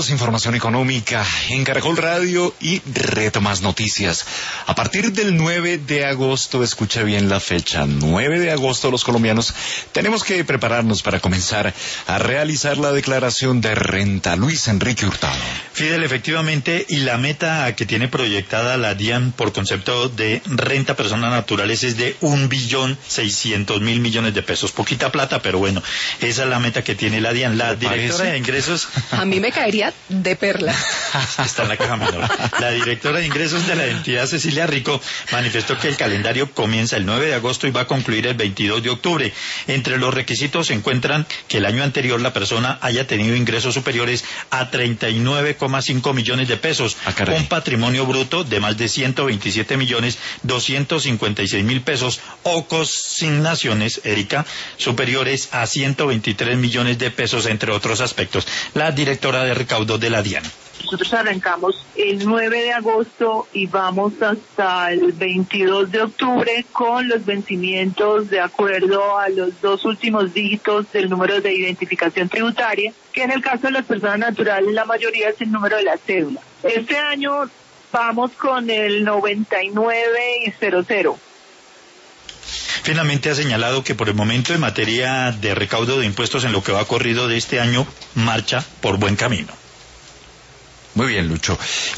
Información económica en Caracol Radio y Red Más Noticias. A partir del 9 de agosto, escucha bien la fecha, 9 de agosto los colombianos tenemos que prepararnos para comenzar a realizar la declaración de renta. Luis Enrique Hurtado. Fidel, efectivamente, y la meta que tiene proyectada la DIAN por concepto de renta a personas naturales es de 1.600.000 millones de pesos. Poquita plata, pero bueno, esa es la meta que tiene la DIAN. La directora de ingresos... A mí me caería de perla. Está en la caja menor. La directora de ingresos de la entidad, Cecilia Rico, manifestó que el calendario comienza el 9 de agosto y va a concluir el 22 de octubre. Entre los requisitos se encuentran que el año anterior la persona haya tenido ingresos superiores a 39,5 millones de pesos, un patrimonio bruto de más de 127.256.000 pesos o consignaciones, Erika, superiores a 123 millones de pesos, entre otros aspectos. La directora de recaudo de la DIAN. Nosotros arrancamos el 9 de agosto y vamos hasta el 22 de octubre con los vencimientos de acuerdo a los dos últimos dígitos del número de identificación tributaria, que en el caso de las personas naturales la mayoría es el número de la cédula. Este año vamos con el 9900. Finalmente ha señalado que por el momento en materia de recaudo de impuestos en lo que va corrido de este año marcha por buen camino. Muy bien, Lucho.